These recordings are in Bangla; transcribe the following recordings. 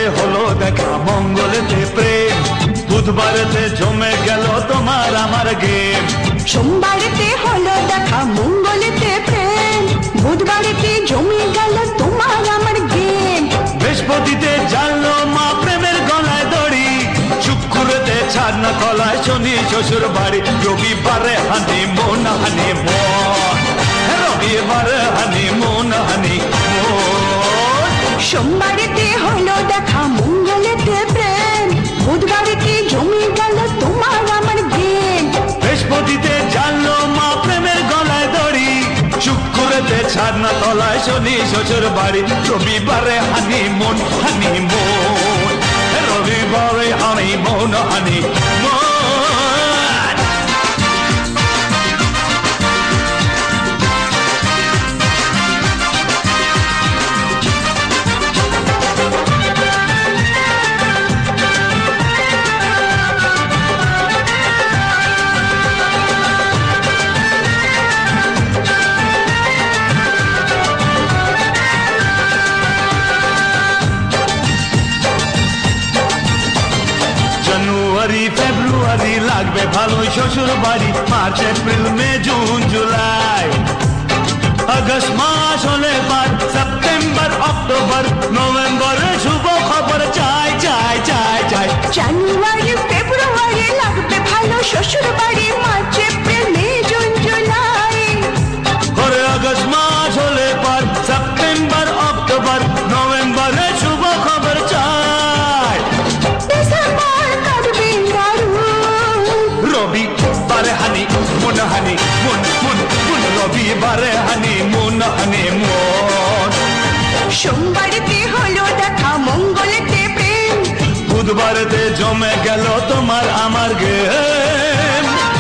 হলো দেখা মঙ্গলেতে প্রেম, বুধবারেতে জমে গেল তোমার আমার গেম। সোমবারেতে হলো দেখা মঙ্গলেতে প্রেম, বুধবারেতে জমে গেল তোমার আমার গেম। বৃহস্পতিতে জানলো মা প্রেমের গলায় দড়ি, শুক্রতে ছাড়না তলায় শনি শ্বশুর বাড়ি, রবিবারে হানিমুন হানিমুন, রবিবারে হানিমুন হানিমুন। সোমবারেতে হলো দেখা মঙ্গলেতে প্রেম, বুধবারেতে জমে গেল তোমার আমার গেম। বৃহস্পতিতে জানলো মা প্রেমের গলায় দড়ি, শুক্রতে ছাড়না তলায় শনি শ্বশুর বাড়ি, রবিবারে হানিমুন হানিমুন, রবিবারে হানিমুন হানিমুন। জানুয়ারি ফেব্রুয়ারি লাগবে ভালোই শ্বশুর বাড়ি, March April May June July, August মাস হলে পার, সেপ্টেম্বর অক্টোবর নভেম্বরে শুভ খবর চাই চাই চাই চাই। জানুয়ারি ফেব্রুয়ারি লাগবে ভালো শ্বশুর বাড়ি, March April May June July, পরে আগস্ট মাস হলে পার, সেপ্টেম্বর অক্টোবর নভেম্বরে শুভ খবর চাই। ডিসেম্বর কাটবে দারুণ, রবিবারে honeymoon honeymoon moon moon, রবিবারে হানি মুন হানি মুন। সোমবারেতে হলো দেখা মঙ্গলেতে প্রেম, বুধবারেতে জমে গেল তোমার আমার গেম।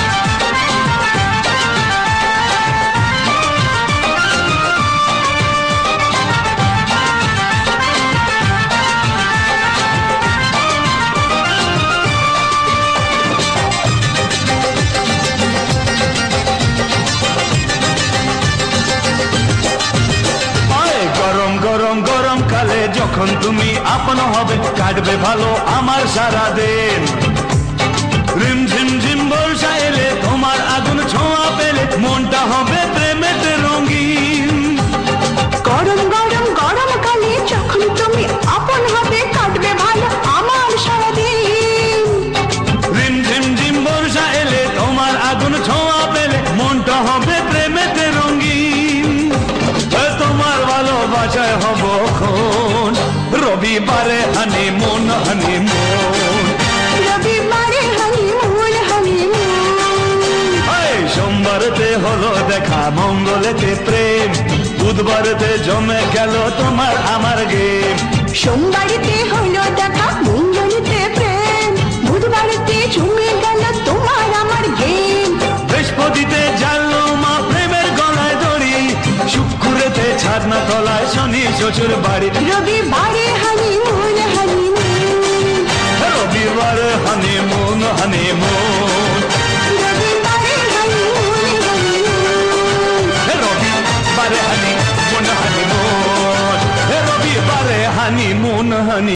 গরম গরম গরম কালে যখন তুমি আপন হবে, কাটবে ভালো আমার সারা দিন। রিম ঝিম ঝিম বর্ষা এলে তোমার আগুন ছোঁয়া পেলে, মনটা হবে প্রেমেতে রঙিন। গরম গরম গরম কালে যখন তুমি আপন হবে, কাটবে ভালো আমার সারাদিন। রিম ঝিম ঝিম বর্ষা এলে তোমার আগুন ছোঁয়া পেলে, মনটা হবে প্রেমেতে রঙিন। তোমার ভালোবাসায় হব খুন, রবিবারে হানিমুন হানিমুন, রবিবারে হানিমুন হানিমুন। সোমবারেতে হলো দেখা মঙ্গলেতে প্রেম, বুধবারেতে জমে গেল তোমার আমার গেম। সোমবারেতে হলো দেখা মঙ্গলেতে প্রেম, বুধবারেতে জমে গেল তোমার আমার গেম। বৃহস্পতিতে জানলো মা প্রেমের গলায় দড়ি, শুক্রতে ছাড়না তলায় শনি শ্বশুর বাড়ি, রবিবারে হানিমুন হানিমুন, রবিবারে হানিমুন হানিমুন, রবিবারে হানিমুন হানিমুন। রবিবারে হানিমুন হানিমুন, রবিবারে হানিমুন হানি।